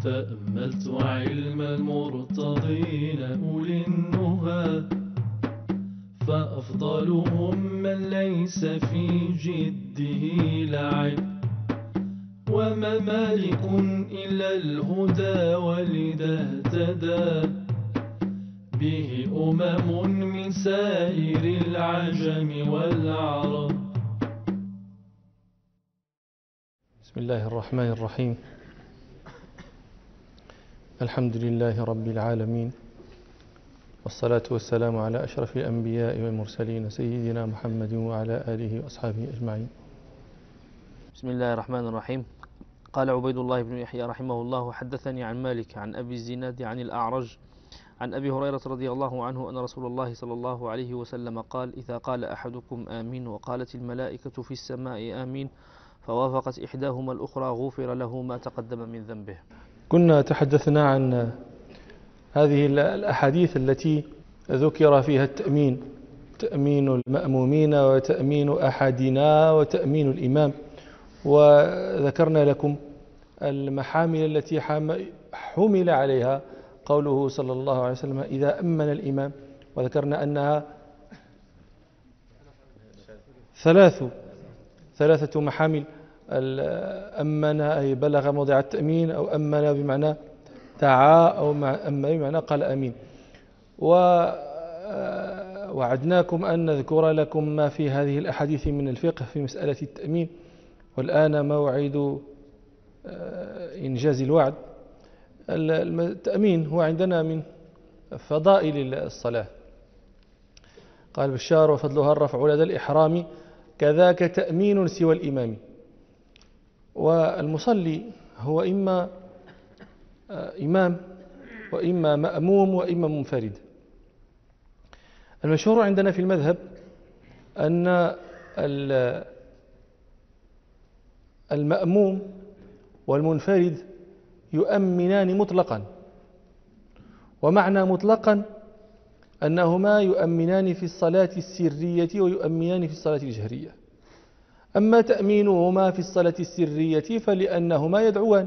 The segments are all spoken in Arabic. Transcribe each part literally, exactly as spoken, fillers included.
تأملت علم المرتضين أولي النهى، فأفضلهم من ليس في جده لعب، وما مالك إلا الهدى ولذا اهتدى به أمم من سائر العجم والعرب. بسم الله الرحمن الرحيم. الحمد لله رب العالمين، والصلاة والسلام على أشرف الأنبياء والمرسلين سيدنا محمد وعلى آله وأصحابه أجمعين. بسم الله الرحمن الرحيم. قال عبيد الله بن يحيى رحمه الله: حدثني عن مالك عن أبي الزناد عن الأعرج عن أبي هريرة رضي الله عنه أن رسول الله صلى الله عليه وسلم قال: إذا قال أحدكم آمين وقالت الملائكة في السماء آمين فوافقت إحداهما الأخرى غفر له ما تقدم من ذنبه. كنا تحدثنا عن هذه الأحاديث التي ذكر فيها التأمين، تأمين المأمومين وتأمين أحدنا وتأمين الإمام، وذكرنا لكم المحامل التي حمل عليها قوله صلى الله عليه وسلم إذا أمن الإمام، وذكرنا أنها ثلاث ثلاثة محامل: أمن أي بلغ موضع التأمين، أو أمن بمعنى دعا، أو أمن بمعنى قال أمين. ووعدناكم أن نذكر لكم ما في هذه الأحاديث من الفقه في مسألة التأمين، والآن موعد إنجاز الوعد. التأمين هو عندنا من فضائل الصلاة. قال بشار: وفضلها الرفع لدى الإحرام كذاك تأمين سوى الإمام. والمصلي هو إما إمام وإما مأموم وإما منفرد. المشهور عندنا في المذهب أن المأموم والمنفرد يؤمنان مطلقا، ومعنى مطلقا أنهما يؤمنان في الصلاة السرية ويؤمنان في الصلاة الجهرية. أما تأمينهما في الصلاة السرية فلأنهما يدعوان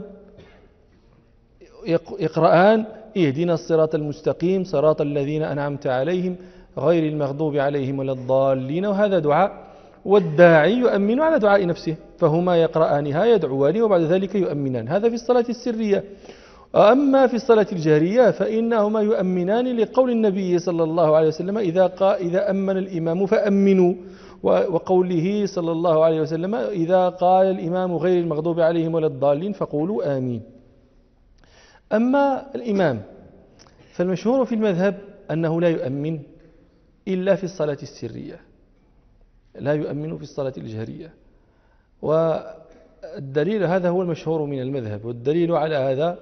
يقرآن اهدنا الصراط المستقيم صراط الذين أنعمت عليهم غير المغضوب عليهم ولا الضالين، وهذا دعاء، والداعي يؤمن على دعاء نفسه، فهما يقرآنها يدعوان وبعد ذلك يؤمنان. هذا في الصلاة السرية. أما في الصلاة الجهرية فإنهما يؤمنان لقول النبي صلى الله عليه وسلم إذا, إذا أمن الإمام فأمنوا، وقوله صلى الله عليه وسلم إذا قال الإمام غير المغضوب عليهم ولا الضالين فقولوا آمين. أما الإمام فالمشهور في المذهب أنه لا يؤمن إلا في الصلاة السرية، لا يؤمن في الصلاة الجهرية. والدليل هذا هو المشهور من المذهب، والدليل على هذا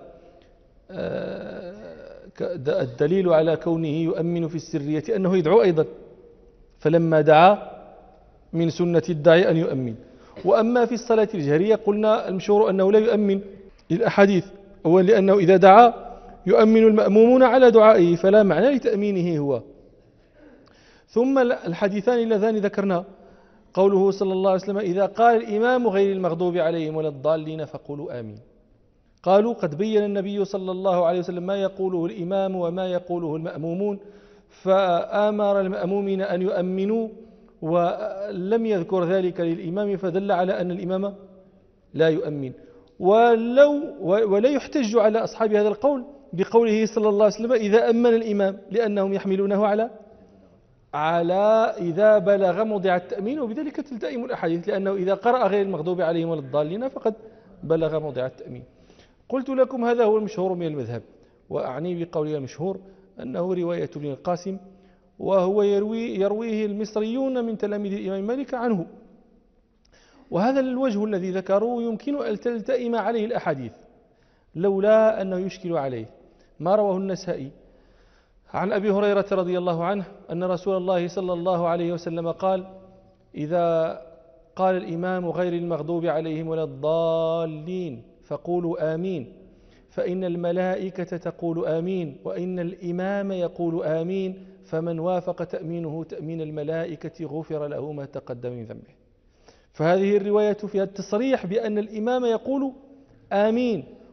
الدليل على كونه يؤمن في السرية أنه يدعو أيضا، فلما دعا من سنة الداعي أن يؤمن. وأما في الصلاة الجهرية قلنا المشهور أنه لا يؤمن للأحاديث، هو لأنه إذا دعا يؤمن المأمومون على دعائه، فلا معنى لتأمينه هو. ثم الحديثان اللذان ذكرنا قوله صلى الله عليه وسلم إذا قال الإمام غير المغضوب عليهم ولا الضالين فقولوا آمين. قالوا قد بين النبي صلى الله عليه وسلم ما يقوله الإمام وما يقوله المأمومون، فآمر المأمومين أن يؤمنوا ولم يذكر ذلك للإمام، فدل على أن الإمام لا يؤمن. ولو ولا يحتج على أصحاب هذا القول بقوله صلى الله عليه وسلم إذا أمن الإمام، لأنهم يحملونه على على إذا بلغ موضع التأمين، وبذلك تلتئم الأحاديث، لأنه إذا قرأ غير المغضوب عليهم ولا الضالين فقد بلغ موضع التأمين. قلت لكم هذا هو المشهور من المذهب، وأعني بقولي المشهور أنه رواية ابن القاسم، وهو يروي يرويه المصريون من تلاميذ الإمام مالك عنه. وهذا الوجه الذي ذكروا يمكن أن تلتئم عليه الأحاديث لولا أنه يشكل عليه ما رواه النسائي عن أبي هريرة رضي الله عنه أن رسول الله صلى الله عليه وسلم قال إذا قال الإمام غير المغضوب عليهم ولا الضالين فقولوا آمين، فإن الملائكة تقول آمين، وإن الإمام يقول آمين، فمن وافق تأمينه تأمين الملائكة غفر له ما تقدم من ذنبه. فهذه الرواية فيها التصريح بأن الإمام يقول آمين،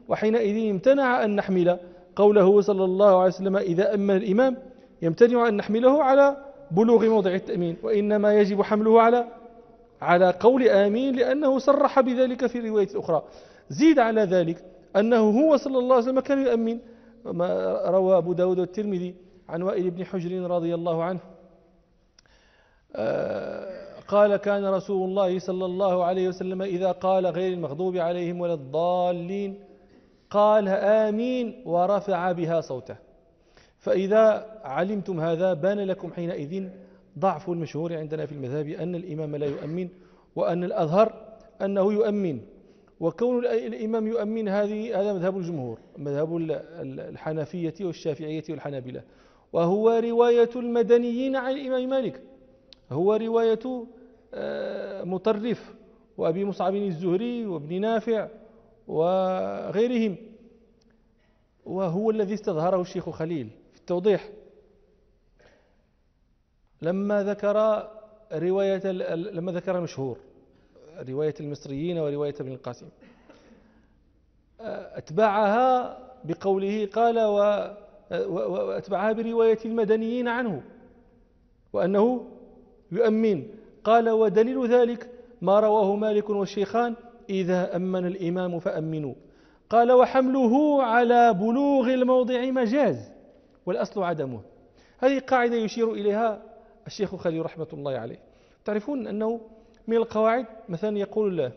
وحينئذ امتنع أن نحمل قوله صلى الله عليه وسلم إذا أمن الإمام، يمتنع أن نحمله على بلوغ موضع التأمين، وإنما يجب حمله على على قول آمين، لأنه صرح بذلك في الرواية الأخرى. زيد على ذلك أنه هو صلى الله عليه وسلم كان يؤمن، ما روى أبو داود والترمذي عن وائل بن حجر رضي الله عنه قال كان رسول الله صلى الله عليه وسلم إذا قال غير المغضوب عليهم ولا الضالين قال آمين ورفع بها صوته. فإذا علمتم هذا بان لكم حينئذ ضعف المشهور عندنا في المذهب أن الإمام لا يؤمن، وأن الأظهر أنه يؤمن. وكون الإمام يؤمن هذه هذا مذهب الجمهور، مذهب الحنفية والشافعية والحنابلة، وهو رواية المدنيين عن الإمام مالك، هو رواية مطرف وأبي مصعب الزهري وابن نافع وغيرهم، وهو الذي استظهره الشيخ خليل في التوضيح لما ذكر رواية لما ذكر المشهور رواية المصريين ورواية ابن القاسم، أتبعها بقوله قال وأتبعها برواية المدنيين عنه وأنه يؤمن. قال ودليل ذلك ما رواه مالك والشيخان إذا أمن الإمام فأمنوا. قال وحمله على بلوغ الموضع مجاز والأصل عدمه. هذه قاعدة يشير إليها الشيخ خليل رحمة الله عليه. تعرفون أنه من القواعد مثلا يقول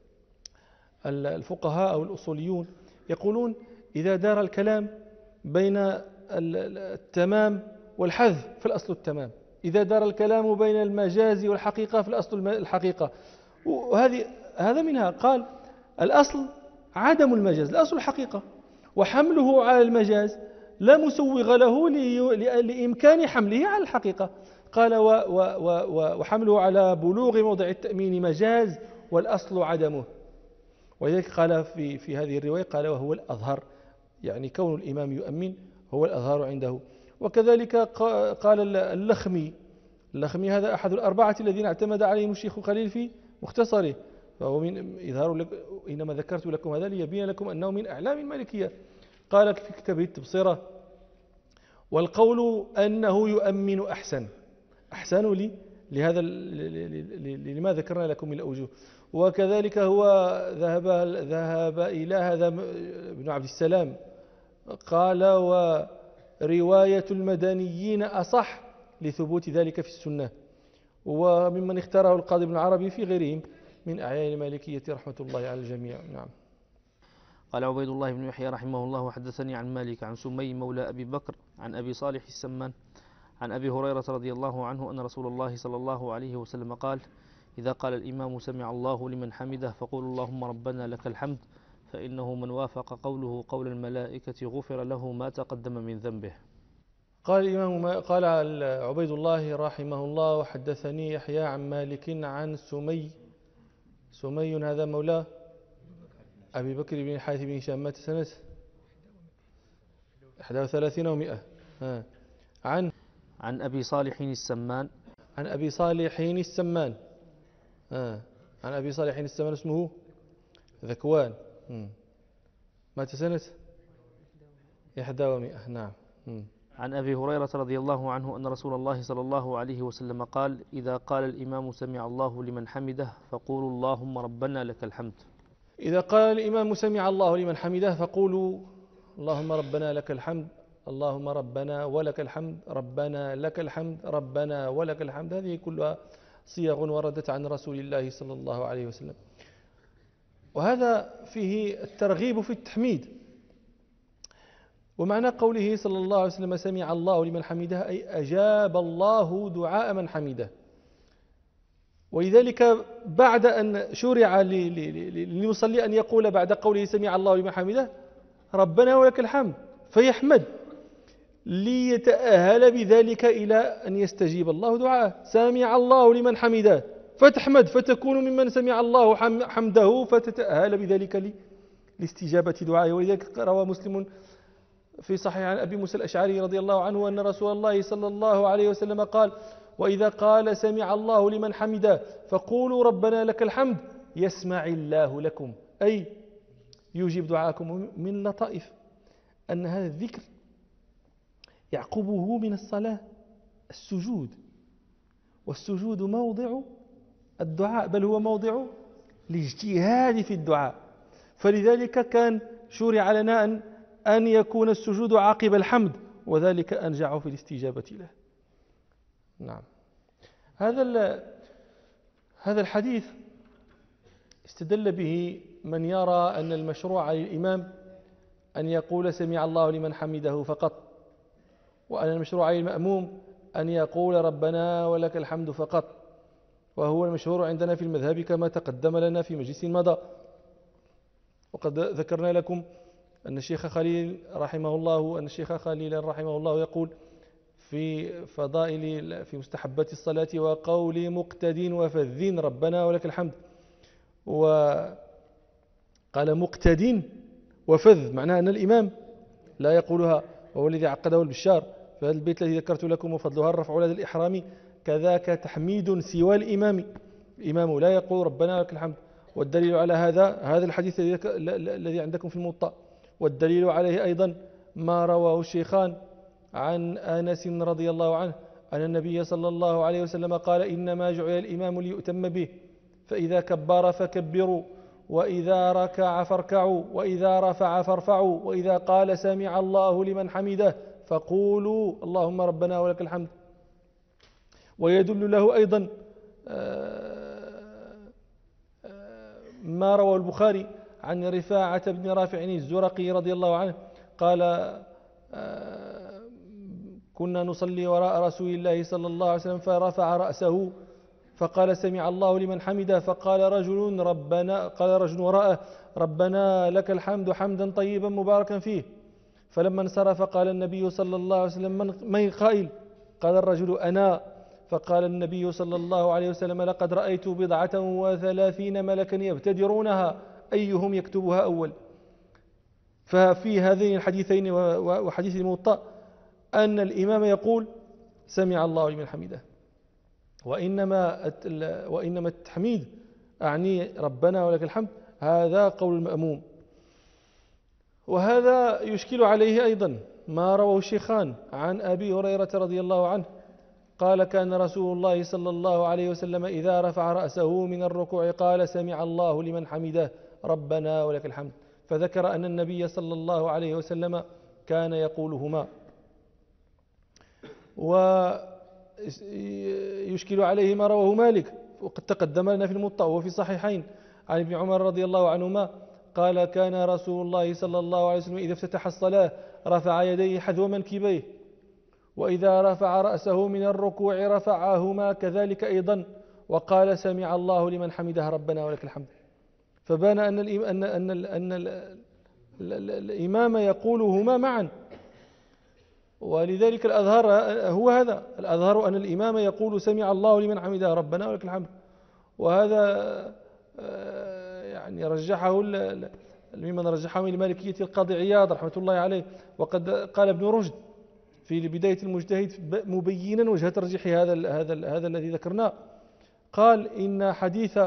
الفقهاء أو الأصوليون يقولون إذا دار الكلام بين التمام والحذف فالأصل التمام، إذا دار الكلام بين المجاز والحقيقة فالأصل الحقيقة. وهذه هذا منها. قال الأصل عدم المجاز، الأصل الحقيقة، وحمله على المجاز لا مسوغ له لإمكان حمله على الحقيقة. قال و و و وحمله على بلوغ موضع التأمين مجاز والأصل عدمه. ولذلك قال في في هذه الرواية قال وهو الأظهر، يعني كون الإمام يؤمن هو الأظهر عنده. وكذلك قال اللخمي اللخمي هذا أحد الأربعة الذين اعتمد عليهم الشيخ خليل في مختصره، فهو من إظهار لك إنما ذكرت لكم هذا ليبين لكم أنه من أعلام المالكية. قال في كتابه التبصرة والقول أنه يؤمن أحسن أحسن لي لهذا لما ذكرنا لكم من الأوجه. وكذلك هو ذهب ذهب إلى هذا ابن عبد السلام قال ورواية المدنيين أصح لثبوت ذلك في السنة، وممن اختاره القاضي ابن العربي في غيرهم من أعيان المالكية رحمة الله على الجميع. نعم. قال عبيد الله بن يحيى رحمه الله حدثني عن مالك عن سمي مولى أبي بكر عن أبي صالح السمان عن أبي هريرة رضي الله عنه أن رسول الله صلى الله عليه وسلم قال إذا قال الإمام سمع الله لمن حمده فقولوا اللهم ربنا لك الحمد، فإنه من وافق قوله قول الملائكة غفر له ما تقدم من ذنبه. قال الإمام قال عبيد الله رحمه الله وحدثني يحيى عن مالك عن سمي سمي هذا مولاه أبي بكر بن الحارث بن هشام مات سنة واحد وثلاثين ومئة عن عن أبي صالح السمان عن أبي صالح السمان آه. عن أبي صالح السمان اسمه ذكوان مات سنة واحد ومئة. نعم. م. عن أبي هريرة رضي الله عنه أن رسول الله صلى الله عليه وسلم قال إذا قال الإمام سمع الله لمن حمده فقولوا اللهم ربنا لك الحمد. إذا قال الإمام سمع الله لمن حمده فقولوا اللهم ربنا لك الحمد، اللهم ربنا ولك الحمد، ربنا لك الحمد، ربنا ولك الحمد. هذه كلها صيغ وردت عن رسول الله صلى الله عليه وسلم، وهذا فيه الترغيب في التحميد. ومعنى قوله صلى الله عليه وسلم سمع الله لمن حمده أي أجاب الله دعاء من حمده. ولذلك بعد أن شرع للمصلي أن يقول بعد قوله سمع الله لمن حمده ربنا ولك الحمد فيحمد ليتأهل بذلك إلى أن يستجيب الله دعاءه. سمع الله لمن حمده فتحمد فتكون ممن سمع الله حمده فتتأهل بذلك لاستجابة دعائه. ولذلك روى مسلم في صحيح عن أبي موسى الأشعري رضي الله عنه أن رسول الله صلى الله عليه وسلم قال وإذا قال سمع الله لمن حمده فقولوا ربنا لك الحمد يسمع الله لكم، أي يجيب دعاءكم من لطائف أن هذا الذكر يعقبه من الصلاة السجود، والسجود موضع الدعاء، بل هو موضع الاجتهاد في الدعاء، فلذلك كان شرع لنا أن أن يكون السجود عقب الحمد، وذلك أنجع في الاستجابة له. نعم. هذا هذا الحديث استدل به من يرى أن المشروع للإمام أن يقول سمع الله لمن حمده فقط، وأن المشروع للمأموم أن يقول ربنا ولك الحمد فقط، وهو المشهور عندنا في المذهب كما تقدم لنا في مجلس مضى. وقد ذكرنا لكم أن الشيخ خليل رحمه الله أن الشيخ خليل رحمه الله يقول في فضائل في مستحبات الصلاة: وقول مقتد وفذ ربنا ولك الحمد. وقال مقتد وفذ معناه أن الإمام لا يقولها، وهو الذي عقده البشار في هذا البيت الذي ذكرت لكم: وفضلها الرفع لدى الإحرام، كذاك تحميد سوى الإمام، الإمام لا يقول ربنا لك الحمد. والدليل على هذا هذا الحديث الذي عندكم في الموطأ، والدليل عليه أيضا ما رواه الشيخان عن أنس رضي الله عنه أن النبي صلى الله عليه وسلم قال: إنما جعل الإمام ليؤتم به، فإذا كبر فكبروا، وإذا ركع فاركعوا، وإذا رفع فارفعوا، وإذا قال سمع الله لمن حمده فقولوا اللهم ربنا ولك الحمد. ويدل له أيضا ما روى البخاري عن رفاعة بن رافع الزرقي رضي الله عنه قال: كنا نصلي وراء رسول الله صلى الله عليه وسلم فرفع رأسه فقال سمع الله لمن حمده، فقال رجل ربنا قال رجل وراءه ربنا لك الحمد حمدا طيبا مباركا فيه. فلما انصرف قال النبي صلى الله عليه وسلم: من القائل؟ قال الرجل: أنا. فقال النبي صلى الله عليه وسلم: لقد رأيت بضعة وثلاثين ملكا يبتدرونها أيهم يكتبها أول. ففي هذين الحديثين وحديث الموطأ أن الإمام يقول سمع الله لمن حمده، وإنما وإنما التحميد أعني ربنا ولك الحمد هذا قول المأموم. وهذا يشكل عليه أيضا ما رواه الشيخان عن أبي هريرة رضي الله عنه قال: كان رسول الله صلى الله عليه وسلم إذا رفع رأسه من الركوع قال سمع الله لمن حمده ربنا ولك الحمد، فذكر أن النبي صلى الله عليه وسلم كان يقولهما. ويشكل عليه ما رواه مالك وقد تقدم لنا في الموطأ وفي الصحيحين عن ابن عمر رضي الله عنهما قال: كان رسول الله صلى الله عليه وسلم إذا افتتح الصلاة رفع يديه حذو منكبيه، وإذا رفع رأسه من الركوع رفعهما كذلك أيضا، وقال سمع الله لمن حمده ربنا ولك الحمد. فبان أن أن أن أن الإمام يقولهما معا، ولذلك الأظهر هو هذا، الأظهر أن الإمام يقول سمع الله لمن حمده ربنا ولك الحمد. وهذا يعني رجحه ممن رجحه من المالكية القاضي عياض رحمة الله عليه. وقد قال ابن رشد في بداية المجتهد مبينا وجه ترجيح هذا ال هذا ال هذا الذي ذكرناه، قال: إن حديث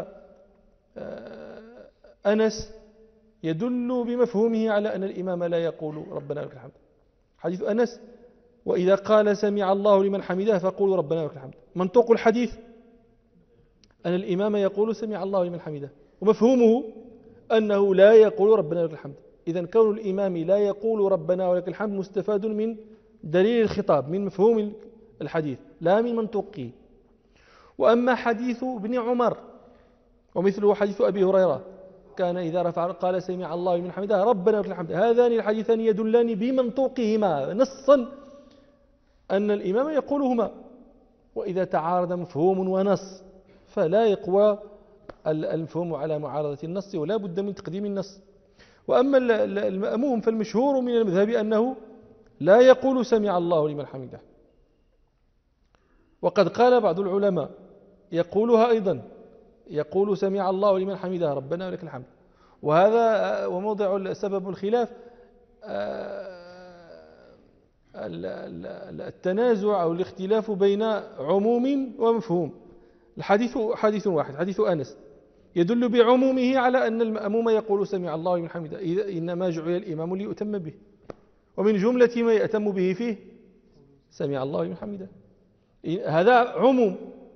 أنس يدل بمفهومه على أن الإمام لا يقول ربنا لك الحمد. حديث أنس: وإذا قال سمع الله لمن حمده فقولوا ربنا لك الحمد. منطوق الحديث أن الإمام يقول سمع الله لمن حمده، ومفهومه أنه لا يقول ربنا لك الحمد. إذن كون الإمام لا يقول ربنا ولك الحمد مستفاد من دليل الخطاب، من مفهوم الحديث لا من منطوقه. وأما حديث ابن عمر ومثله حديث أبي هريرة كان إذا رفع قال سمع الله لمن حمده ربنا ولك الحمد، هذان الحديثان يدلان بمنطوقهما نصا أن الإمام يقولهما. وإذا تعارض مفهوم ونص فلا يقوى المفهوم على معارضة النص، ولا بد من تقديم النص. وأما المأموم فالمشهور من المذهب أنه لا يقول سمع الله لمن حمده، وقد قال بعض العلماء يقولها أيضا، يقول سمع الله لمن حمده ربنا ولك الحمد. وهذا وموضع سبب الخلاف التنازع أو الاختلاف بين عموم ومفهوم. الحديث حديث واحد، حديث أنس، يدل بعمومه على أن المأموم يقول سمع الله لمن حمده، إذا إنما جعل الإمام ليؤتم به، ومن جملة ما يأتم به فيه سمع الله لمن حمده، هذا عموم.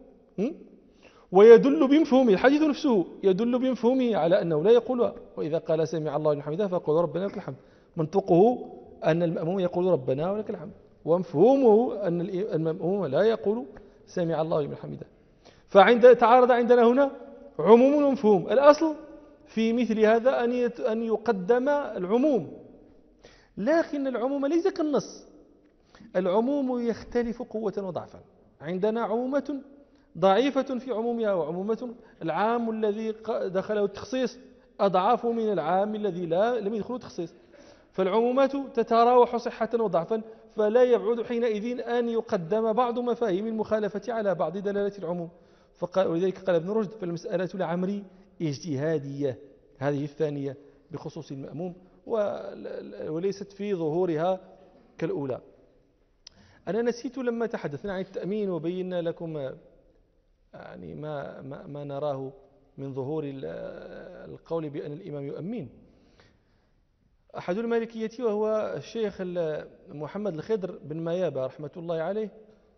ويدل بمفهومه، الحديث نفسه يدل بمفهومه على أنه لا يقولها، وإذا قال سمع الله لمن حمده فقل ربنا ولك الحمد، منطقه أن المأموم يقول ربنا ولك الحمد، ومفهومه أن المأموم لا يقول سمع الله لمن حمده. فعند تعارض عندنا هنا عموم ومفهوم. الأصل في مثل هذا أن يقدم العموم، لكن العموم ليس كالنص، العموم يختلف قوة وضعفا. عندنا عمومة ضعيفة في عمومها، وعمومة العام الذي دخله التخصيص أضعاف من العام الذي لا لم يدخله التخصيص. فالعمومات تتراوح صحة وضعفا، فلا يبعد حينئذ أن يقدم بعض مفاهيم المخالفة على بعض دلالة العموم. فقال ولذلك قال ابن رشد فالمسألة لعمري اجتهادية، هذه الثانية بخصوص المأموم، وليست في ظهورها كالأولى. أنا نسيت لما تحدثنا عن التأمين وبينا لكم يعني ما, ما, ما نراه من ظهور القول بأن الإمام يؤمن. أحد المالكية وهو الشيخ محمد الخضر بن ميابة رحمة الله عليه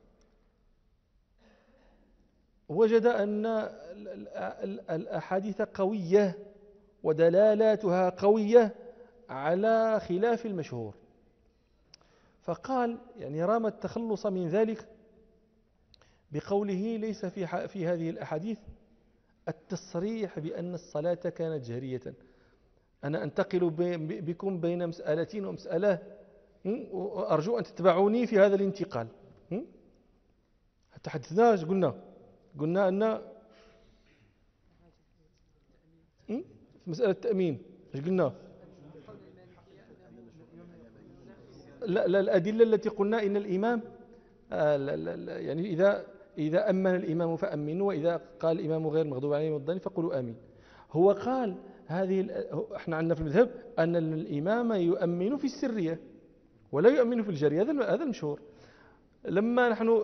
وجد أن الأحاديث قوية ودلالاتها قوية على خلاف المشهور، فقال يعني رام التخلص من ذلك بقوله ليس في في هذه الأحاديث التصريح بأن الصلاة كانت جهرية. أنا أنتقل بكم بين مسألتين ومسألة، وأرجو أن تتبعوني في هذا الانتقال. تحدثنا قلنا قلنا أن في مسألة التأمين ايش قلنا؟ لا, لا الأدلة التي قلنا إن الإمام آه لا لا لا يعني إذا إذا أمن الإمام فأمنوا، وإذا قال الإمام غير المغضوب عليهم ولا الضالين فقولوا آمين. هو قال هذه احنا عندنا في المذهب أن الإمام يؤمن في السرية ولا يؤمن في الجرية، هذا هذا المشهور. لما نحن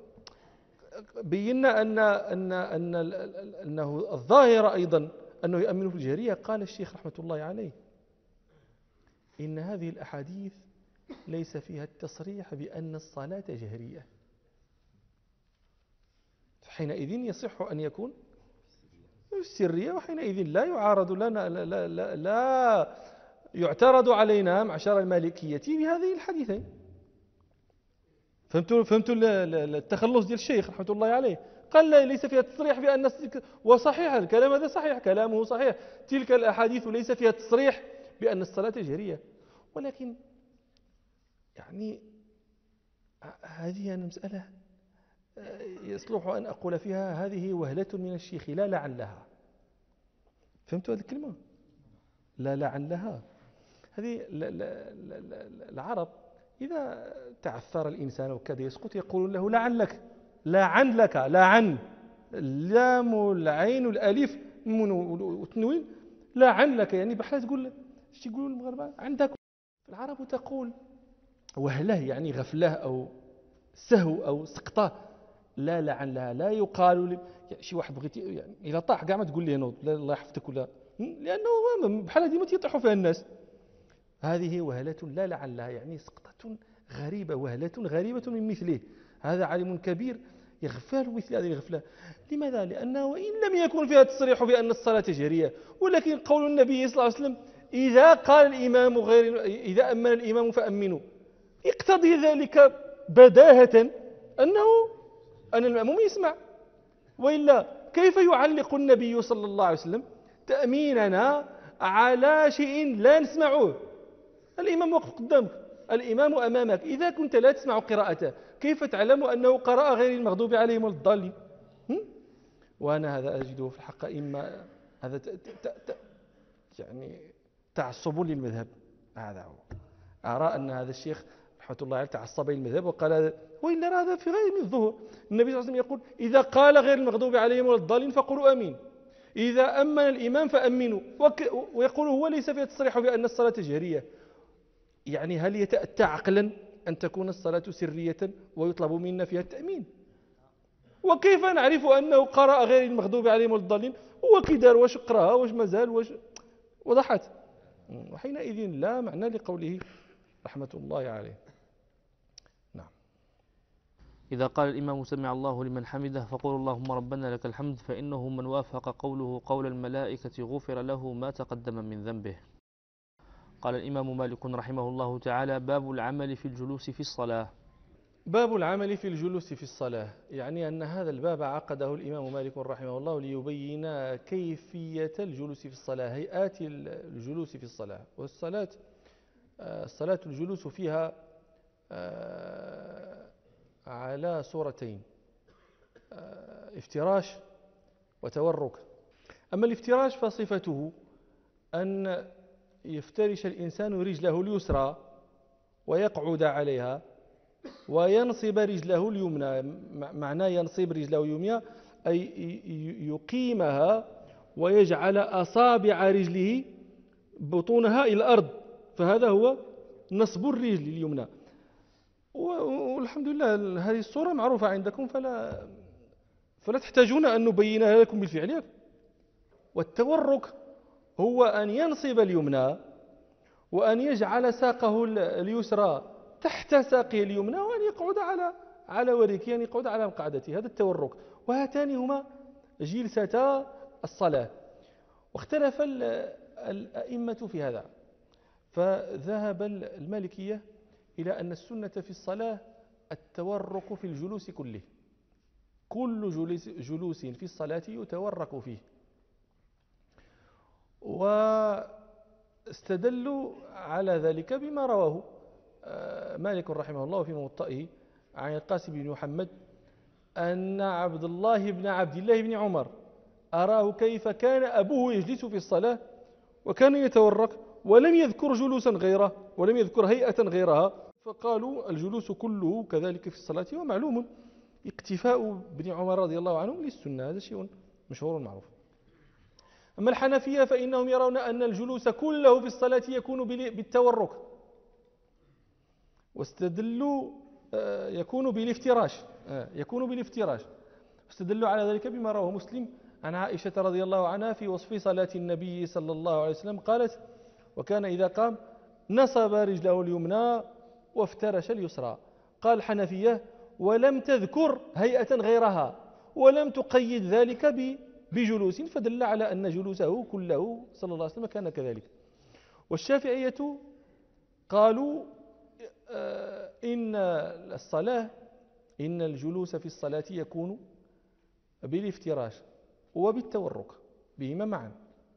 بينا أن أن أن أنه الظاهر أيضا أنه يؤمن في الجهرية، قال الشيخ رحمة الله عليه إن هذه الأحاديث ليس فيها التصريح بأن الصلاة جهرية، حينئذ يصح أن يكون السرية، وحينئذ لا يعارض لنا لا, لا, لا, لا يعترض علينا معشر المالكية بهذه الحديثين. فهمتوا فهمتوا التخلص ديال الشيخ رحمة الله عليه؟ قال ليس فيها تصريح بأن، وصحيح الكلام هذا صحيح، كلامه صحيح، تلك الأحاديث ليس فيها تصريح بأن الصلاة جهرية، ولكن يعني هذه المسألة يصلح أن أقول فيها هذه وهلة من الشيخ لا لعلها. فهمتوا هذه الكلمة؟ لا لعلها. هذه لا لا لا لا العرب إذا تعثر الإنسان وكاد يسقط يقولون له لعلك، لعلك، لعن، اللام والعين والألف والتنوين، لعلك، يعني بحال تقول ايش يقولوا المغاربة عندك. العرب تقول وهله يعني غفله أو سهو أو سقطة، لا لعلها، لا يقال لي يعني شي واحد بغيتي يعني إذا طاح كاع ما تقول لي نوض لا الله يحفظك ولا، لأنه بحال هذه ما تيطيحوا فيها الناس. هذه وهلة لا لعلها يعني سقطة غريبة، وهلة غريبة من مثله. هذا عالم كبير يغفل مثل هذه الغفلة. لماذا؟ لأنه وإن لم يكن فيها تصريح بأن الصلاة جهرية، ولكن قول النبي صلى الله عليه وسلم إذا قال الإمام غير إذا أمن الإمام فأمنوا، يقتضي ذلك بداهة أنه أن المأموم يسمع، وإلا كيف يعلق النبي صلى الله عليه وسلم تأميننا على شيء لا نسمعه؟ الإمام وقف قدامك، الإمام أمامك، إذا كنت لا تسمع قراءته كيف تعلم أنه قرأ غير المغضوب عليهم ولا الضالين؟ وأنا هذا أجده في الحق إما هذا ت ت ت يعني تعصب للمذهب. هذا هو، أرى أن هذا الشيخ رحمة الله عليه تعصب للمذهب وقال هذا، وإلا هذا في غير من الظهور. النبي صلى الله عليه وسلم يقول إذا قال غير المغضوب عليهم ولا الضالين فقولوا آمين، إذا أمن الإمام فأمنوا، ويقول هو ليس فيها تصريح بأن الصلاة جهرية. يعني هل يتأتى عقلا أن تكون الصلاة سرية ويطلب منا فيها التأمين؟ وكيف نعرف أنه قرأ غير المغضوب عليهم ولا الضالين؟ هو كي دار، واش قراها واش مازال واش وضحت. وحينئذ لا معنى لقوله رحمة الله عليه. نعم. إذا قال الإمام سمع الله لمن حمده فقول اللهم ربنا لك الحمد، فإنه من وافق قوله قول الملائكة غفر له ما تقدم من ذنبه. قال الإمام مالك رحمه الله تعالى: باب العمل في الجلوس في الصلاة. باب العمل في الجلوس في الصلاة، يعني أن هذا الباب عقده الإمام مالك رحمه الله ليبين كيفية الجلوس في الصلاة، هيئات الجلوس في الصلاة. والصلاة الصلاة الجلوس فيها على صورتين: افتراش وتورك. أما الافتراش فصفته أن يفترش الإنسان رجله اليسرى ويقعد عليها وينصب رجله اليمنى. معناه ينصب رجله اليمنى أي يقيمها ويجعل أصابع رجله بطونها إلى الأرض، فهذا هو نصب الرجل اليمنى. والحمد لله هذه الصورة معروفة عندكم، فلا فلا تحتاجون أن نبينها لكم بالفعل. والتورك هو أن ينصب اليمنى وأن يجعل ساقه اليسرى تحت ساقه اليمنى وأن يقعد على على وركه، يعني يقعد على مقعدته. هذا التورك. وهاتان هما جلستا الصلاة. واختلف الأئمة في هذا، فذهب المالكية إلى أن السنة في الصلاة التورك في الجلوس كله، كل جلوس, جلوس في الصلاة يتورك فيه. واستدلوا على ذلك بما رواه مالك رحمه الله في موطئه عن القاسم بن محمد أن عبد الله بن عبد الله بن عمر أراه كيف كان أبوه يجلس في الصلاة وكان يتورك ولم يذكر جلوسا غيره ولم يذكر هيئة غيرها، فقالوا الجلوس كله كذلك في الصلاة. ومعلوم اقتفاء ابن عمر رضي الله عنه للسنة، هذا شيء مشهور معروف. أما الحنفية فإنهم يرون أن الجلوس كله في الصلاة يكون بالتورك، واستدلوا يكون بالافتراش يكون بالافتراش استدلوا على ذلك بما رواه مسلم عن عائشة رضي الله عنها في وصف صلاة النبي صلى الله عليه وسلم قالت: وكان إذا قام نصب رجله اليمنى وافترش اليسرى. قال الحنفية: ولم تذكر هيئة غيرها ولم تقيد ذلك بجلوس، فدل على أن جلوسه كله صلى الله عليه وسلم كان كذلك. والشافعية قالوا إن الصلاة إن الجلوس في الصلاة يكون بالافتراش وبالتورك بهما معا،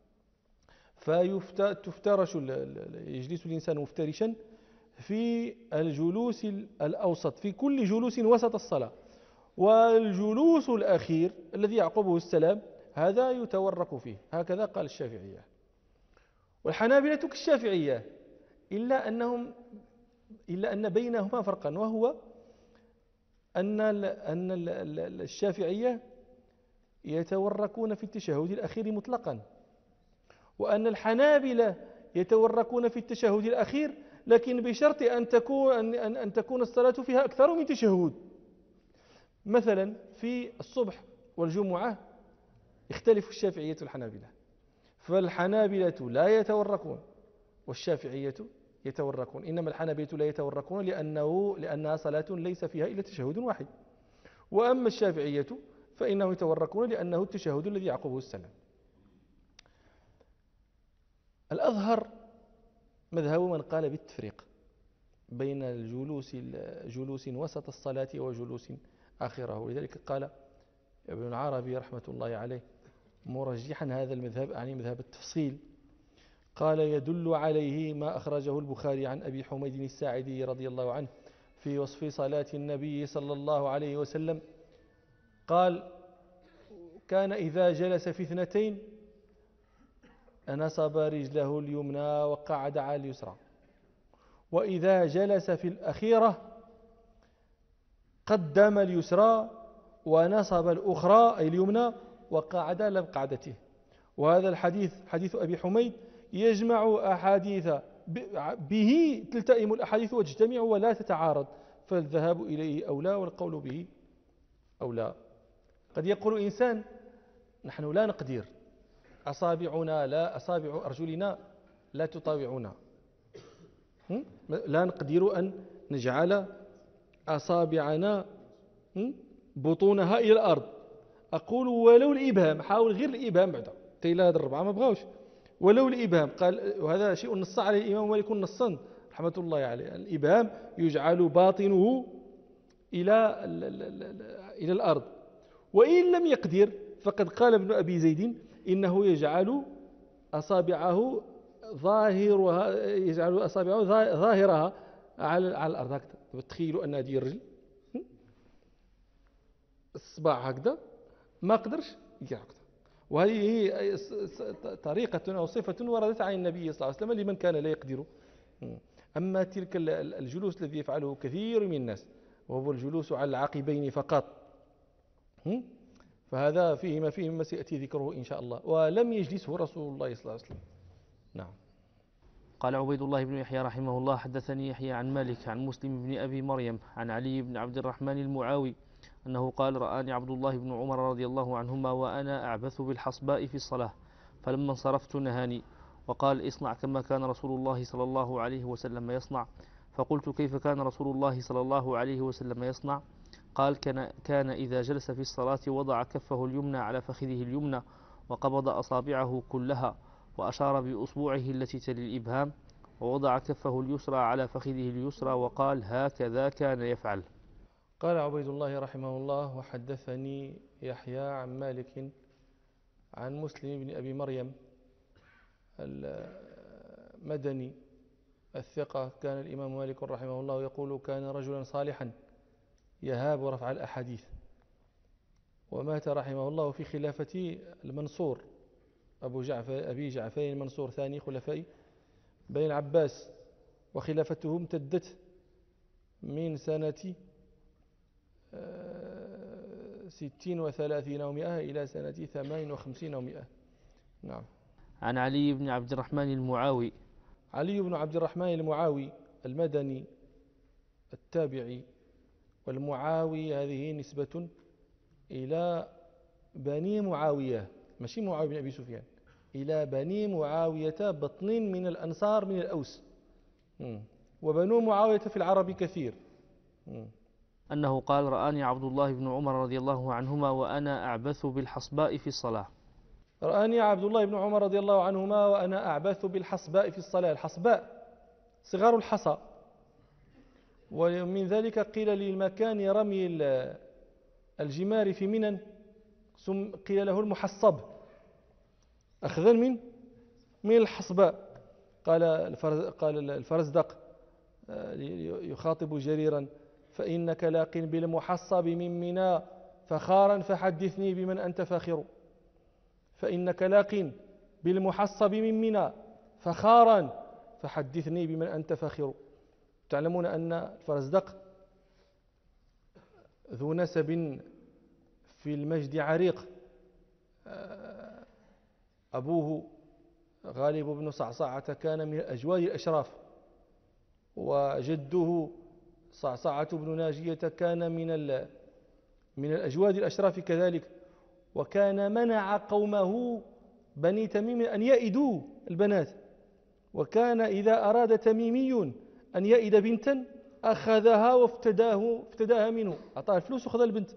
فتفترش يجلس الإنسان مفترشا في الجلوس الأوسط، في كل جلوس وسط الصلاة، والجلوس الأخير الذي يعقبه السلام هذا يتورك فيه. هكذا قال الشافعية. والحنابلة كالشافعية إلا أنهم إلا أن بينهما فرقا، وهو أن أن الشافعية يتوركون في التشهد الأخير مطلقا، وأن الحنابلة يتوركون في التشهد الأخير لكن بشرط أن تكون أن أن تكون الصلاة فيها أكثر من تشهد. مثلا في الصبح والجمعة يختلف الشافعية والحنابلة، فالحنابلة لا يتوركون والشافعية يتوركون، إنما الحنابلة لا يتوركون لأنه لأنها صلاة ليس فيها إلا تشهد واحد، وأما الشافعية فإنهم يتوركون لأنه التشهد الذي يعقبه السلام. الأظهر مذهب من قال بالتفريق بين الجلوس جلوس وسط الصلاة وجلوس آخره، ولذلك قال ابن العربي رحمة الله عليه مرجحا هذا المذهب، يعني مذهب التفصيل، قال: يدل عليه ما أخرجه البخاري عن أبي حميد الساعدي رضي الله عنه في وصف صلاة النبي صلى الله عليه وسلم، قال: كان إذا جلس في اثنتين نصب رجله اليمنى وقعد على اليسرى، وإذا جلس في الأخيرة قدم اليسرى ونصب الأخرى أي اليمنى وقعد على مقعدته. وهذا الحديث حديث أبي حميد يجمع أحاديث به تلتئم الأحاديث وتجتمع ولا تتعارض، فالذهاب إليه أولى والقول به أولى. قد يقول إنسان نحن لا نقدر، أصابعنا لا أصابع أرجلنا لا تطاوعنا، لا نقدر أن نجعل أصابعنا بطونها إلى الأرض. أقول ولو الإبهام، حاول غير الإبهام بعدا قيل هذا الربعة ما بغاوش، ولو الإبهام. قال وهذا شيء نص عليه الإمام مالك نصا رحمة الله عليه، الإبهام يجعل باطنه إلى إلى الأرض. وإن لم يقدر فقد قال ابن أبي زيد إنه يجعل أصابعه ظاهرها يجعل أصابعه ظاهرها على على الأرض هكذا. تخيلوا أن هذه الرجل الصباع هكذا ما قدرش يدير هكذا. وهذه هي طريقة أو صفة وردت عن النبي صلى الله عليه وسلم لمن كان لا يقدر. أما تلك الجلوس الذي يفعله كثير من الناس وهو الجلوس على العقبين فقط، فهذا فيه ما فيه مما سيأتي ذكره إن شاء الله، ولم يجلسه رسول الله صلى الله عليه وسلم. نعم. قال عبيد الله بن يحيى رحمه الله حدثني يحيى عن مالك عن مسلم بن أبي مريم عن علي بن عبد الرحمن المعاوي أنه قال رآني عبد الله بن عمر رضي الله عنهما وأنا أعبث بالحصباء في الصلاة، فلما انصرفت نهاني وقال اصنع كما كان رسول الله صلى الله عليه وسلم يصنع. فقلت كيف كان رسول الله صلى الله عليه وسلم يصنع؟ قال كان, كان إذا جلس في الصلاة وضع كفه اليمنى على فخذه اليمنى وقبض أصابعه كلها وأشار بأصبعه التي تلي الإبهام ووضع كفه اليسرى على فخذه اليسرى وقال هكذا كان يفعل. قال عبيد الله رحمه الله وحدثني يحيى عن مالك عن مسلم بن أبي مريم المدني الثقة. كان الإمام مالك رحمه الله يقول كان رجلا صالحا يهاب رفع الأحاديث، ومات رحمه الله في خلافة المنصور أبو جعفر أبي جعفر المنصور ثاني خلفاء بني العباس، وخلافته امتدت من سنة ستين وثلاثين ومئة إلى سنة ثمان وخمسين ومئة. نعم. عن علي بن عبد الرحمن المعاوي. علي بن عبد الرحمن المعاوي المدني التابعي، والمعاوي هذه نسبة إلى بني معاوية، ماشي معاوية بن أبي سفيان، إلى بني معاوية بطن من الأنصار من الأوس، وبنو معاوية في العرب كثير. أنه قال رآني عبد الله بن عمر رضي الله عنهما وأنا أعبث بالحصباء في الصلاة. رآني عبد الله بن عمر رضي الله عنهما وأنا أعبث بالحصباء في الصلاة. الحصباء صغار الحصى، ومن ذلك قيل للمكان رمي الجمار في منن ثم قيل له المحصب أخذا من من الحصباء. قال الفرز قال الفرزدق يخاطب جريرا فإنك لاق بالمحصب من منى فخارا فحدثني بمن أنت فاخر. فإنك لاق بالمحصب من منى فخارا فحدثني بمن أنت فاخر. تعلمون أن الفرزدق ذو نسب في المجد عريق، أبوه غالب بن صعصعة كان من أجواد الأشراف، وجده صعصعة بن ناجية كان من من الأجواد الأشراف كذلك، وكان منع قومه بني تميم أن يئدوا البنات، وكان إذا أراد تميمي أن يئد بنتا أخذها وافتداه افتداها منه، أعطاه الفلوس وخذ البنت.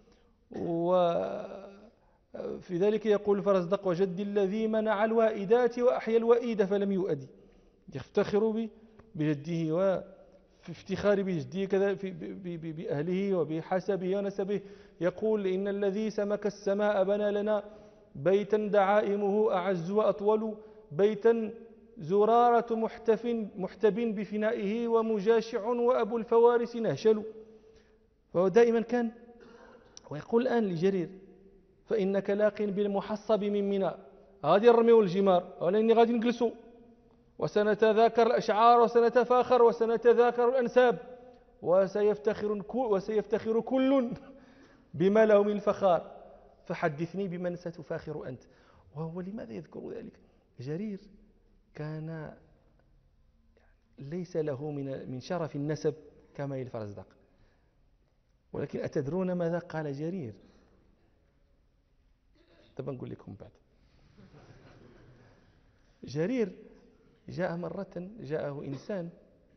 وفي ذلك يقول الفرزدق وجدي الذي منع الوائدات وأحيا الوئيد فلم يؤدي، يفتخر بجده وفي افتخار بجده كذا بأهله وبحسبه ونسبه. يقول إن الذي سمك السماء بنى لنا بيتا دعائمه أعز وأطول، بيتا زرارة محتف محتب بفنائه ومجاشع وأبو الفوارس نهشل. فهو دائما كان، ويقول الآن لجرير فإنك لاق بالمحصب من منى، غادي نرميو الجمار ولاني غادي نجلسوا وسنتذاكر الأشعار وسنتفاخر وسنتذاكر الأنساب وسيفتخر وسيفتخر كل بما له من فخار، فحدثني بمن ستفاخر أنت. وهو لماذا يذكر ذلك؟ جرير كان ليس له من من شرف النسب كما الفرزدق، ولكن أتدرون ماذا قال جرير؟ دابا نقول لكم بعد. جرير جاء مرة جاءه إنسان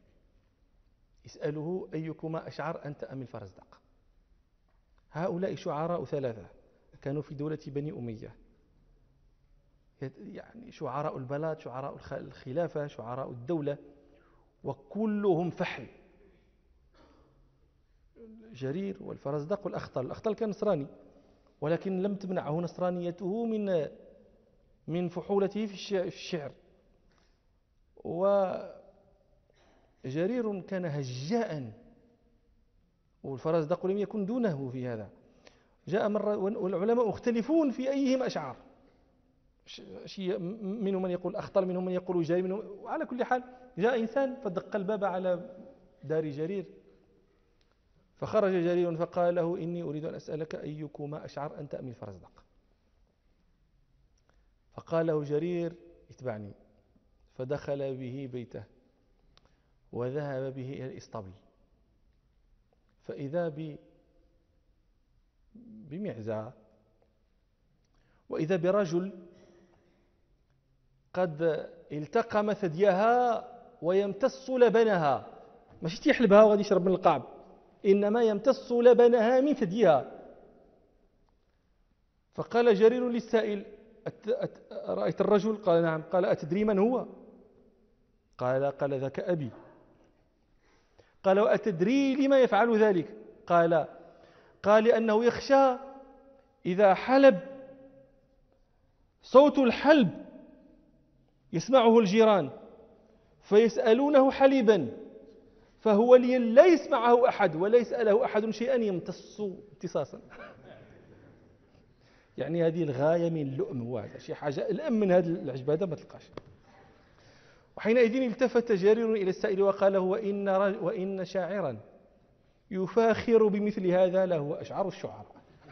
يسأله أيكما أشعر أنت أم الفرزدق. هؤلاء شعراء ثلاثة كانوا في دولة بني أمية، يعني شعراء البلد، شعراء الخلافة، شعراء الدولة، وكلهم فحل. جرير والفرزدق والأخطل. الأخطل كان نصراني ولكن لم تمنعه نصرانيته من من فحولته في الشعر. وجرير كان هجاء والفرزدق لم يكن دونه في هذا. جاء مرة والعلماء مختلفون في أيهم أشعر، منهم من يقول أخطل، منهم من يقول جرير، منهم. وعلى كل حال جاء إنسان فدق الباب على دار جرير، فخرج جرير فقال له إني أريد أن أسألك أيكما أشعر أنت أم الفرزدق. فقال له جرير اتبعني، فدخل به بيته وذهب به إلى الإسطبل، فإذا ب بمعزة، وإذا برجل قد التقم ثديها ويمتص لبنها، ماشي تيحلبها وغادي يشرب من القعب، إنما يمتص لبنها من ثديها. فقال جرير للسائل رأيت الرجل؟ قال نعم. قال أتدري من هو؟ قال قال ذاك أبي. قال وأتدري لما يفعل ذلك؟ قال قال لأنه يخشى إذا حلب صوت الحلب يسمعه الجيران فيسألونه حليبا، فهو لا يسمعه أحد ولا يسأله أحد شيئا يمتص امتصاصا. يعني هذه الغاية من اللؤم، هو هذا شي حاجة الأم من هذا العجب هذا ما تلقاش. وحينئذ التفت جرير إلى السائل وقال له وإن, وإن شاعرا يفاخر بمثل هذا له أشعر الشعراء.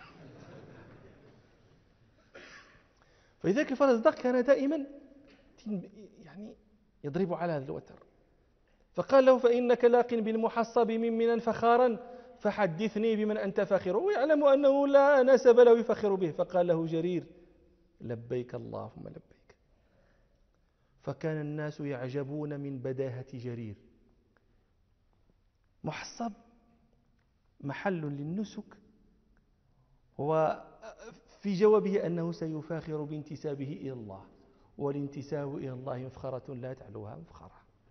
فلذلك الفرزدق كان دائما يعني يضرب على هذا الوتر. فقال له فإنك لاق بالمحصب من منن فخارا فحدثني بمن أنت فاخر، ويعلم أنه لا نسب له يفخر به. فقال له جرير لبيك اللهم لبيك. فكان الناس يعجبون من بداهة جرير. محصب محل للنسك، وفي جوابه أنه سيفاخر بانتسابه إلى الله، والانتساب إلى الله مفخرة لا تعلوها مفخرة.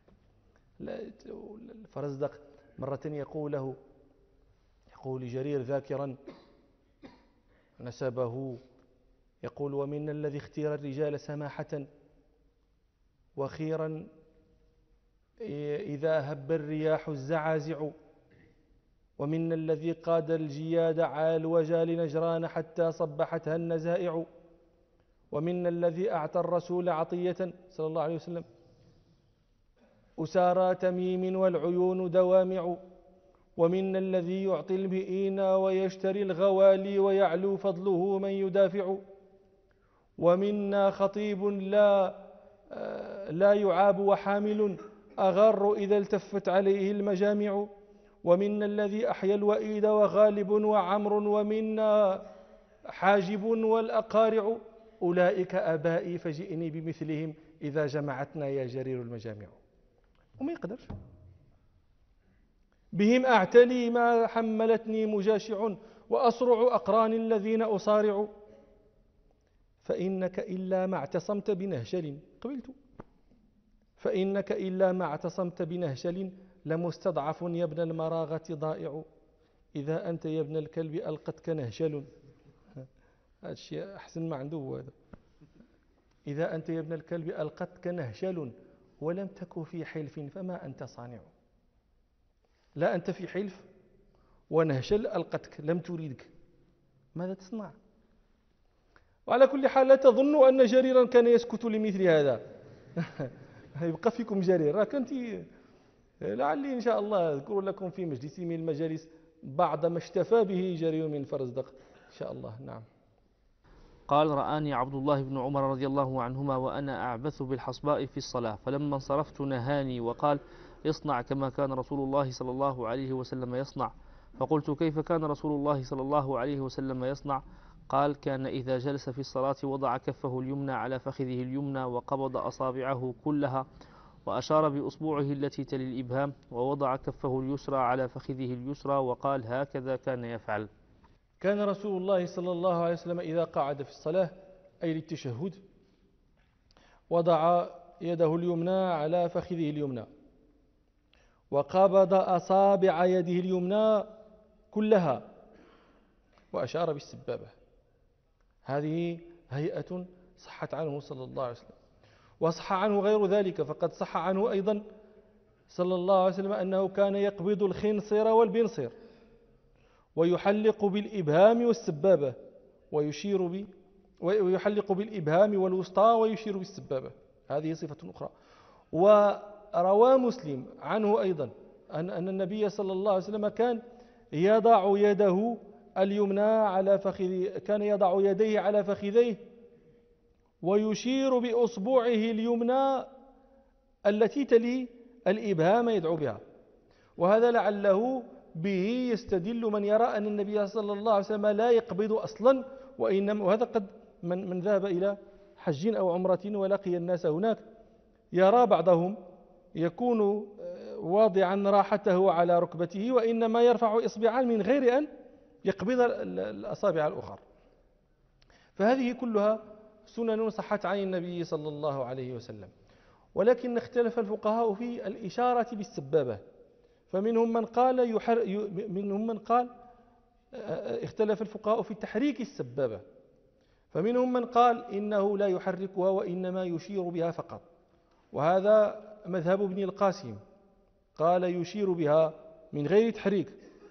الفرزدق مرة يقول له يقول لجرير ذاكرا نسبه، يقول ومن الذي اختير الرجال سماحة وخيرا إذا هب الرياح الزعازع، ومن الذي قاد الجياد عال وجال نجران حتى صبحتها النزائع، ومن الذي أعطى الرسول عطية صلى الله عليه وسلم أسارى تميم والعيون دوامع، ومن الذي يعطي البئين ويشتري الغوالي ويعلو فضله من يدافع، ومنا خطيب لا لا يعاب وحامل أغر إذا التفت عليه المجامع، ومنا الذي أحيا الوئيد وغالب وعمر، ومنا حاجب والأقارع، أولئك أبائي فجئني بمثلهم إذا جمعتنا يا جرير المجامع. وما يقدرش بهم أعتلي ما حملتني مجاشع، وأسرع أقران الذين أصارع، فإنك إلا ما اعتصمت بنهشل قبلت فإنك إلا ما اعتصمت بنهشل لمستضعف يا ابن المراغة ضائع، إذا أنت يا ابن الكلب ألقتك نهشل. هذا الشيء أحسن ما عنده هو هذا. إذا أنت يا ابن الكلب ألقتك نهشل ولم تك في حلف فما أنت صانع. لا أنت في حلف ونهشل ألقتك لم تريدك، ماذا تصنع؟ وعلى كل حال لا تظنوا أن جريرا كان يسكت لمثل هذا. يبقى فيكم جرير، راك أنت لعلي إن شاء الله أذكر لكم في مجلس من المجالس بعض ما اشتفى به جرير من فرزدق إن شاء الله. نعم. قال رآني عبد الله بن عمر رضي الله عنهما وأنا أعبث بالحصباء في الصلاة، فلما انصرفت نهاني وقال اصنع كما كان رسول الله صلى الله عليه وسلم يصنع. فقلت كيف كان رسول الله صلى الله عليه وسلم يصنع؟ قال كان إذا جلس في الصلاة وضع كفه اليمنى على فخذه اليمنى وقبض أصابعه كلها وأشار بأصبعه التي تلي الإبهام ووضع كفه اليسرى على فخذه اليسرى وقال هكذا كان يفعل. كان رسول الله صلى الله عليه وسلم إذا قعد في الصلاة أي للتشهد وضع يده اليمنى على فخذه اليمنى وقبض أصابع يده اليمنى كلها وأشار بالسبابة. هذه هيئة صحت عنه صلى الله عليه وسلم. وصح عنه غير ذلك، فقد صح عنه أيضا صلى الله عليه وسلم أنه كان يقبض الخنصر والبنصر ويحلق بالإبهام والسبابة ويشير ب ويحلق بالإبهام والوسطى ويشير بالسبابة. هذه صفة أخرى. وروى مسلم عنه أيضا أن أن النبي صلى الله عليه وسلم كان يضع يده اليمنى على فخذ كان يضع يديه على فخذيه ويشير بأصبعه اليمنى التي تلي الإبهام يدعو بها. وهذا لعله به يستدل من يرى أن النبي صلى الله عليه وسلم لا يقبض أصلا، وإنما وهذا قد من, من ذهب إلى حج أو عمرة ولقي الناس هناك يرى بعضهم يكون واضعا راحته على ركبته وإنما يرفع إصبعان من غير أن يقبض الأصابع الأخرى. فهذه كلها سنن صحت عن النبي صلى الله عليه وسلم. ولكن اختلف الفقهاء في الإشارة بالسبابة، فمنهم من قال يحر منهم من قال اختلف الفقهاء في تحريك السبابة، فمنهم من قال إنه لا يحركها وإنما يشير بها فقط، وهذا مذهب ابن القاسم، قال يشير بها من غير تحريك.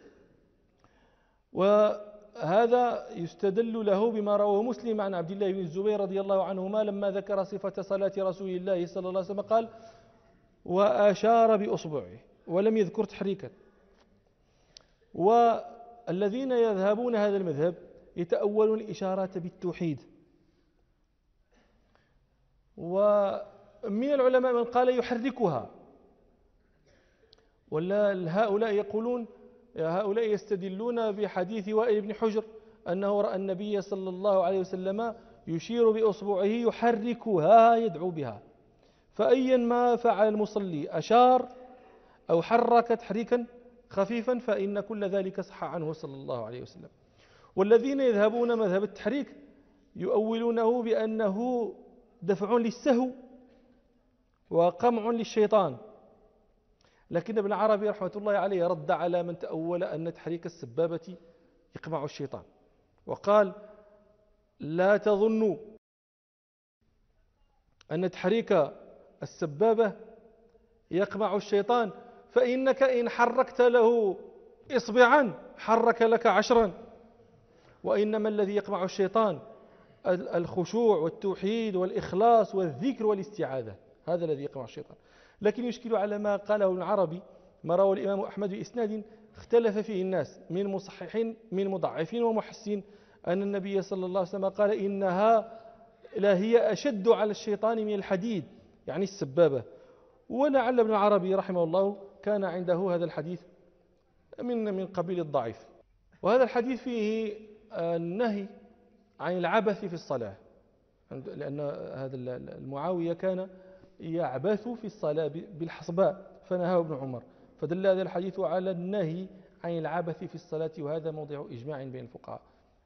وهذا يستدل له بما رواه مسلم عن عبد الله بن الزبير رضي الله عنهما لما ذكر صفة صلاة رسول الله صلى الله عليه وسلم قال وأشار بأصبعه ولم يذكر تحريكا. والذين يذهبون هذا المذهب يتأولون الإشارات بالتوحيد، ومن العلماء من قال يحركها، ولا هؤلاء يقولون هؤلاء يستدلون بحديث وائل بن حجر أنه رأى النبي صلى الله عليه وسلم يشير بأصبعه يحركها يدعو بها. فأيا ما فعل المصلي أشار أو حرك تحريكا خفيفا فإن كل ذلك صح عنه صلى الله عليه وسلم. والذين يذهبون مذهب التحريك يؤولونه بأنه دفع للسهو وقمع للشيطان، لكن ابن عربي رحمة الله عليه رد على من تأول أن تحريك السبابة يقمع الشيطان، وقال لا تظنوا أن تحريك السبابة يقمع الشيطان، فإنك إن حركت له إصبعا حرك لك عشرا، وإنما الذي يقمع الشيطان الخشوع والتوحيد والإخلاص والذكر والاستعاذة، هذا الذي يقمع الشيطان. لكن يشكل على ما قاله ابن عربي ما روى الإمام أحمد بإسناد اختلف فيه الناس من مصححين من مضعفين ومحسين أن النبي صلى الله عليه وسلم قال إنها لا هي أشد على الشيطان من الحديد، يعني السبابة. ولعل ابن عربي رحمه الله كان عنده هذا الحديث من من قبيل الضعيف. وهذا الحديث فيه النهي عن العبث في الصلاة، لأن هذا المعاوية كان يعبث في الصلاة بالحصباء فنهاه ابن عمر، فدل هذا الحديث على النهي عن العبث في الصلاة، وهذا موضع إجماع بين الفقهاء.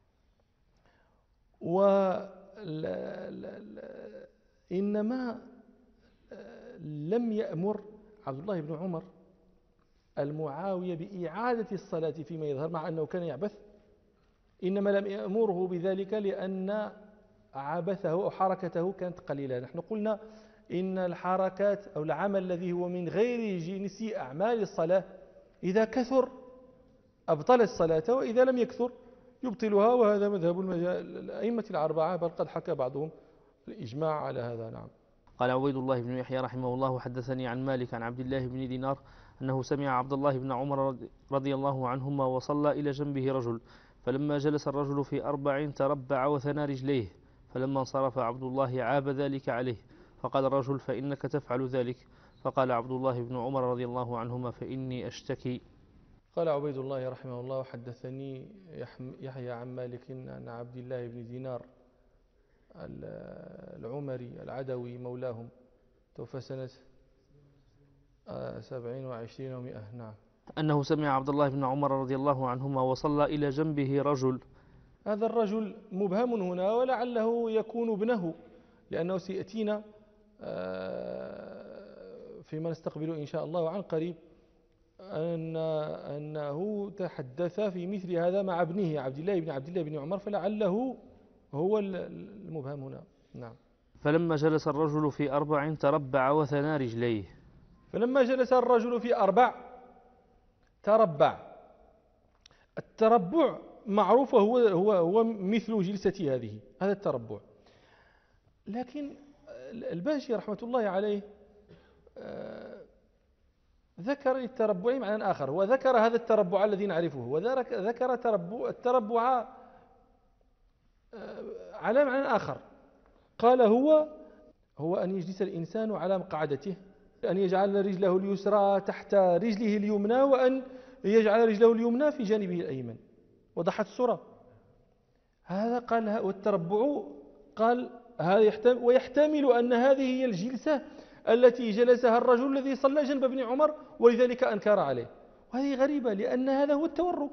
وإنما لم يأمر عبد الله بن عمر المعاوية بإعادة الصلاة فيما يظهر مع أنه كان يعبث، إنما لم يأمره بذلك لأن عبثه أو حركته كانت قليلة. نحن قلنا إن الحركات أو العمل الذي هو من غير جنس أعمال الصلاة إذا كثر أبطل الصلاة، وإذا لم يكثر يبطلها، وهذا مذهب الأئمة الأربعة، بل قد حكى بعضهم الإجماع على هذا. نعم. قال عبيد الله بن يحيى رحمه الله حدثني عن مالك عن عبد الله بن دينار أنه سمع عبد الله بن عمر رضي الله عنهما وصلى إلى جنبه رجل، فلما جلس الرجل في أربع تربع وثنى رجليه، فلما انصرف عبد الله عاب ذلك عليه، فقال الرجل فإنك تفعل ذلك، فقال عبد الله بن عمر رضي الله عنهما فإني أشتكي. قال عبيد الله رحمه الله: حدثني يحيى عن مالك عن عبد الله بن دينار العمري العدوي مولاهم، توفى سنة سبعين وعشرين ومئة. نعم. أنه سمع عبد الله بن عمر رضي الله عنهما وصلى إلى جنبه رجل. هذا الرجل مبهم هنا، ولعله يكون ابنه، لأنه سيأتينا فيما نستقبله إن شاء الله عن قريب أن أنه تحدث في مثل هذا مع ابنه عبد الله بن عبد الله بن عمر، فلعله هو المبهم هنا. نعم. فلما جلس الرجل في أربع تربع وثنى رجليه. فلما جلس الرجل في أربع تربع. التربع معروف، هو هو هو مثل جلستي هذه، هذا التربع. لكن الباشي رحمة الله عليه ذكر للتربع معنى آخر، وذكر هذا التربع الذي نعرفه، وذكر تربع التربع على معنى آخر. قال هو هو أن يجلس الإنسان على مقعدته، أن يجعل رجله اليسرى تحت رجله اليمنى، وأن يجعل رجله اليمنى في جانبه الأيمن. وضحت الصورة. هذا قال، والتربع قال هذا يحتمل، ويحتمل أن هذه هي الجلسة التي جلسها الرجل الذي صلى جنب ابن عمر ولذلك أنكر عليه. وهذه غريبة، لأن هذا هو التورك.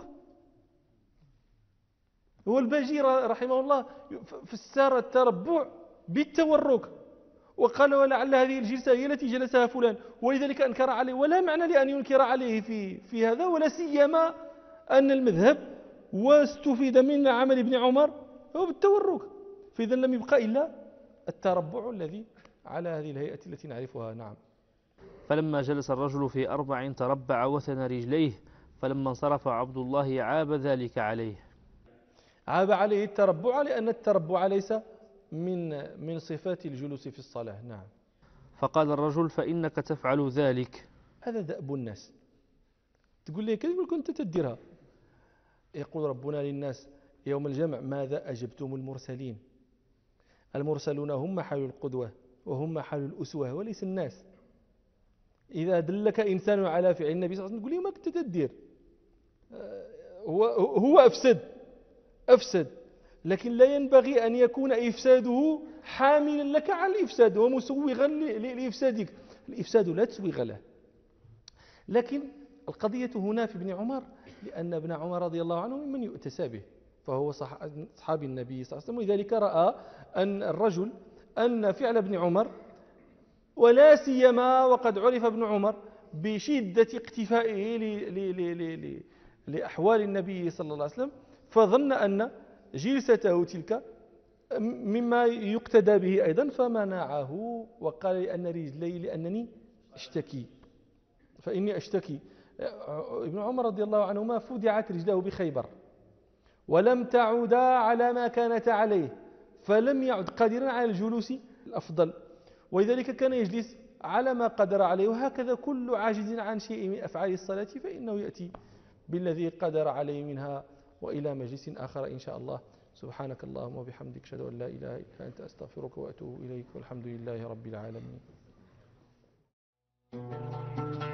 هو الباجي رحمه الله فسر التربع بالتورك، وقال ولعل هذه الجلسة هي التي جلسها فلان ولذلك أنكر عليه. ولا معنى لأن ينكر عليه في في هذا، ولا سيما أن المذهب واستفيد من عمل ابن عمر هو بالتورك، فإذا لم يبقى إلا التربع الذي على هذه الهيئة التي نعرفها. نعم. فلما جلس الرجل في أربع تربع وثنى رجليه، فلما انصرف عبد الله عاب ذلك عليه. عاب عليه التربع، لأن التربع ليس من من صفات الجلوس في الصلاة. نعم. فقال الرجل: فإنك تفعل ذلك. هذا دأب الناس. تقول لي كذا، يقول كنت تديرها. يقول ربنا للناس يوم الجمع: ماذا أجبتم المرسلين؟ المرسلون هم محل القدوة وهم محل الأسوة وليس الناس. إذا دلك إنسان على فعل النبي صلى الله عليه وسلم تقول لي ما كنت تدير، هو هو أفسد أفسد لكن لا ينبغي أن يكون إفساده حاملا لك على الإفساد ومسوغا لإفسادك. الإفساد لا تسوغ له. لكن القضية هنا في ابن عمر، لأن ابن عمر رضي الله عنه ممن يؤتسى به، فهو صحابي النبي صلى الله عليه وسلم، ولذلك رأى أن الرجل أن فعل ابن عمر، ولا سيما وقد عرف ابن عمر بشدة اقتفائه لأحوال النبي صلى الله عليه وسلم، فظن أن جلسته تلك مما يقتدى به أيضا، فمنعه وقال: لأن رجلي لأنني أشتكي فإني أشتكي. ابن عمر رضي الله عنهما فدعت رجله بخيبر ولم تعودا على ما كانت عليه، فلم يعد قادرا على الجلوس الأفضل، ولذلك كان يجلس على ما قدر عليه. وهكذا كل عاجز عن شيء من أفعال الصلاة فإنه يأتي بالذي قدر عليه منها. وإلى مجلس آخر إن شاء الله. سبحانك اللهم وبحمدك، أشهد أن لا إله إلا أنت، أستغفرك وأتوب إليك، والحمد لله رب العالمين.